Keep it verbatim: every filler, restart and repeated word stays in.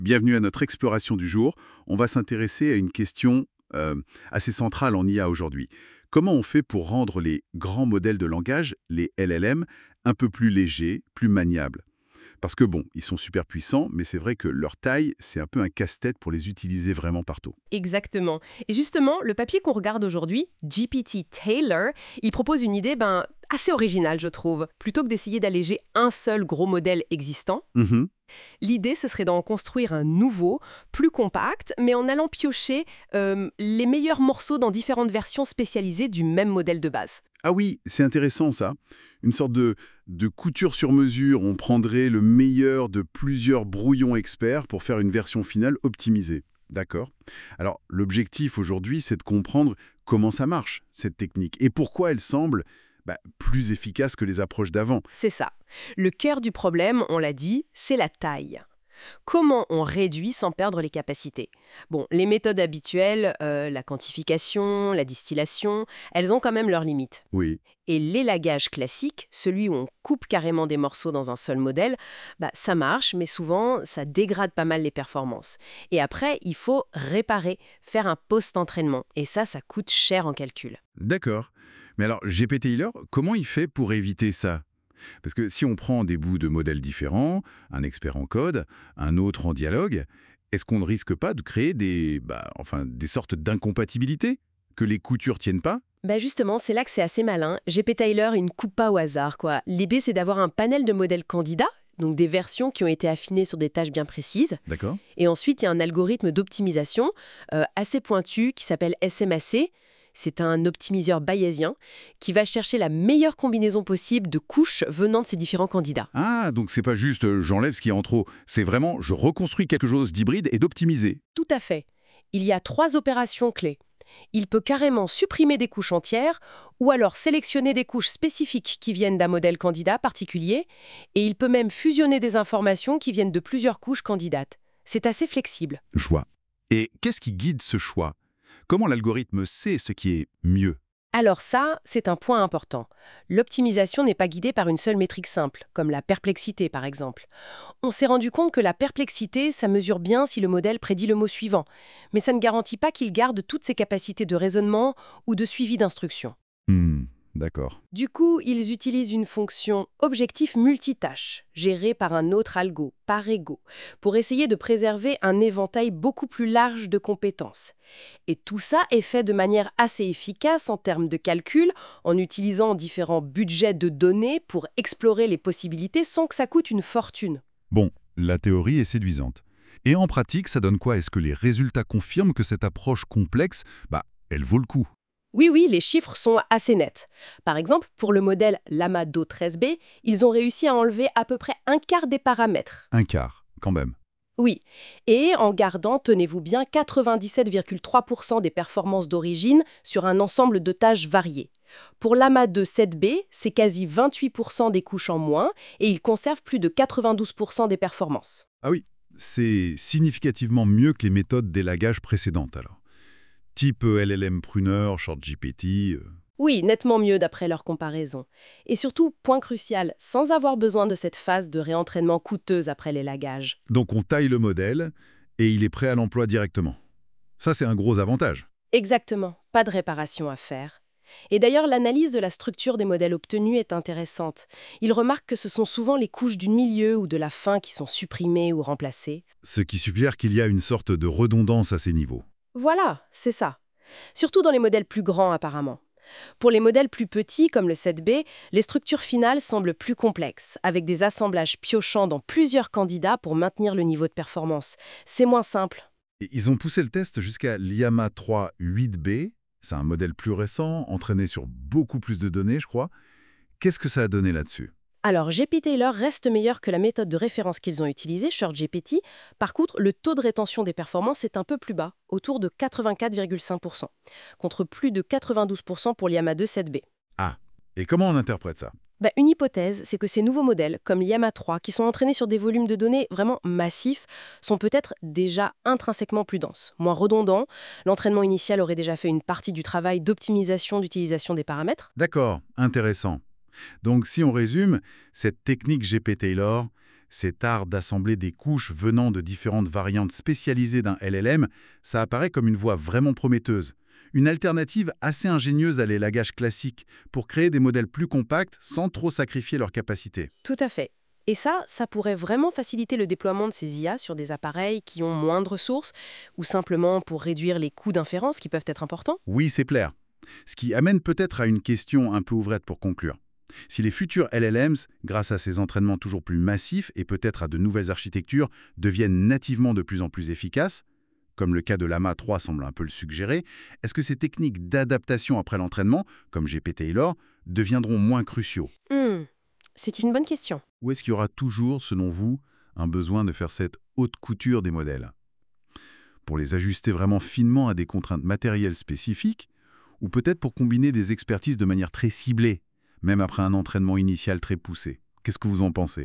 Bienvenue à notre exploration du jour. On va s'intéresser à une question euh, assez centrale en I A aujourd'hui. Comment on fait pour rendre les grands modèles de langage, les L L M, un peu plus légers, plus maniables? Parce que bon, ils sont super puissants, mais c'est vrai que leur taille, c'est un peu un casse-tête pour les utiliser vraiment partout. Exactement. Et justement, le papier qu'on regarde aujourd'hui, G P T Taylor, il propose une idée ben, assez originale, je trouve. Plutôt que d'essayer d'alléger un seul gros modèle existant, Mhm. l'idée, ce serait d'en construire un nouveau, plus compact, mais en allant piocher euh, les meilleurs morceaux dans différentes versions spécialisées du même modèle de base. Ah oui, c'est intéressant ça. Une sorte de, de couture sur mesure. On prendrait le meilleur de plusieurs brouillons experts pour faire une version finale optimisée. D'accord. Alors, l'objectif aujourd'hui, c'est de comprendre comment ça marche, cette technique, et pourquoi elle semble bah, plus efficace que les approches d'avant. C'est ça. Le cœur du problème, on l'a dit, c'est la taille. Comment on réduit sans perdre les capacités? Bon, les méthodes habituelles, euh, la quantification, la distillation, elles ont quand même leurs limites. Oui, Et l'élagage classique, celui où on coupe carrément des morceaux dans un seul modèle, bah, ça marche, mais souvent, ça dégrade pas mal les performances. Et après, il faut réparer, faire un post-entraînement. Et ça, ça coûte cher en calcul. d'accord. Mais alors, G P T Taylor, comment il fait pour éviter ça? Parce que si on prend des bouts de modèles différents, un expert en code, un autre en dialogue, est-ce qu'on ne risque pas de créer des, bah, enfin, des sortes d'incompatibilités? Que les coutures tiennent pas? Bah justement, c'est là que c'est assez malin. G P Taylor, il ne coupe pas au hasard, quoi. L'idée, c'est d'avoir un panel de modèles candidats, donc des versions qui ont été affinées sur des tâches bien précises. D'accord. Et ensuite, il y a un algorithme d'optimisation euh, assez pointu qui s'appelle S M A C. C'est un optimiseur bayésien qui va chercher la meilleure combinaison possible de couches venant de ces différents candidats. Ah, donc c'est pas juste euh, j'enlève ce qui est en trop, c'est vraiment je reconstruis quelque chose d'hybride et d'optimisé. Tout à fait. Il y a trois opérations clés. Il peut carrément supprimer des couches entières ou alors sélectionner des couches spécifiques qui viennent d'un modèle candidat particulier et il peut même fusionner des informations qui viennent de plusieurs couches candidates. C'est assez flexible. Je vois. Et qu'est-ce qui guide ce choix? Comment l'algorithme sait ce qui est mieux? Alors ça, c'est un point important. L'optimisation n'est pas guidée par une seule métrique simple, comme la perplexité par exemple. On s'est rendu compte que la perplexité, ça mesure bien si le modèle prédit le mot suivant, mais ça ne garantit pas qu'il garde toutes ses capacités de raisonnement ou de suivi d'instruction. Hmm, d'accord. Du coup, ils utilisent une fonction objectif multitâche, gérée par un autre algo, par ego, pour essayer de préserver un éventail beaucoup plus large de compétences. Et tout ça est fait de manière assez efficace en termes de calcul, en utilisant différents budgets de données pour explorer les possibilités sans que ça coûte une fortune. Bon, la théorie est séduisante. Et en pratique, ça donne quoi? Est-ce que les résultats confirment que cette approche complexe, bah, elle vaut le coup? Oui, oui, les chiffres sont assez nets. Par exemple, pour le modèle Llama Do treize B, ils ont réussi à enlever à peu près un quart des paramètres. Un quart, quand même. Oui, et en gardant, tenez-vous bien, quatre-vingt-dix-sept virgule trois pour cent des performances d'origine sur un ensemble de tâches variées. Pour l'A M A deux sept B, c'est quasi vingt-huit pour cent des couches en moins et il conserve plus de quatre-vingt-douze pour cent des performances. Ah oui, c'est significativement mieux que les méthodes d'élagage précédentes alors. Type euh, L L M Pruner, ShortGPT. euh. Oui, nettement mieux d'après leur comparaison. Et surtout, point crucial, sans avoir besoin de cette phase de réentraînement coûteuse après l'élagage. Donc on taille le modèle et il est prêt à l'emploi directement. Ça, c'est un gros avantage. Exactement, pas de réparation à faire. Et d'ailleurs, l'analyse de la structure des modèles obtenus est intéressante. Il remarque que ce sont souvent les couches du milieu ou de la fin qui sont supprimées ou remplacées. Ce qui suggère qu'il y a une sorte de redondance à ces niveaux. Voilà, c'est ça. Surtout dans les modèles plus grands apparemment. Pour les modèles plus petits comme le sept B, les structures finales semblent plus complexes, avec des assemblages piochants dans plusieurs candidats pour maintenir le niveau de performance. C'est moins simple. Et ils ont poussé le test jusqu'à Llama trois huit B. C'est un modèle plus récent, entraîné sur beaucoup plus de données, je crois. Qu'est-ce que ça a donné là-dessus? Alors, G P Taylor reste meilleur que la méthode de référence qu'ils ont utilisée, ShortGPT. Par contre, le taux de rétention des performances est un peu plus bas, autour de quatre-vingt-quatre virgule cinq pour cent, contre plus de quatre-vingt-douze pour cent pour l'Llama deux sept B. Ah, et comment on interprète ça? Bah, une hypothèse, c'est que ces nouveaux modèles, comme Llama trois, qui sont entraînés sur des volumes de données vraiment massifs, sont peut-être déjà intrinsèquement plus denses, moins redondants. L'entraînement initial aurait déjà fait une partie du travail d'optimisation d'utilisation des paramètres. D'accord, intéressant. Donc si on résume, cette technique G P Taylor, Cet art d'assembler des couches venant de différentes variantes spécialisées d'un L L M, ça apparaît comme une voie vraiment prometteuse. Une alternative assez ingénieuse à l'élagage classique pour créer des modèles plus compacts sans trop sacrifier leur capacité. Tout à fait. Et ça, ça pourrait vraiment faciliter le déploiement de ces I A sur des appareils qui ont moins de ressources ou simplement pour réduire les coûts d'inférence qui peuvent être importants. Oui, c'est clair. Ce qui amène peut-être à une question un peu ouvrette pour conclure. Si les futurs L L Ms, grâce à ces entraînements toujours plus massifs et peut-être à de nouvelles architectures, deviennent nativement de plus en plus efficaces, comme le cas de Llama trois semble un peu le suggérer, est-ce que ces techniques d'adaptation après l'entraînement, comme G P Taylor, deviendront moins cruciaux? Hmm, c'est une bonne question. Ou est-ce qu'il y aura toujours, selon vous, un besoin de faire cette haute couture des modèles pour les ajuster vraiment finement à des contraintes matérielles spécifiques, ou peut-être pour combiner des expertises de manière très ciblée, même après un entraînement initial très poussé? Qu'est-ce que vous en pensez?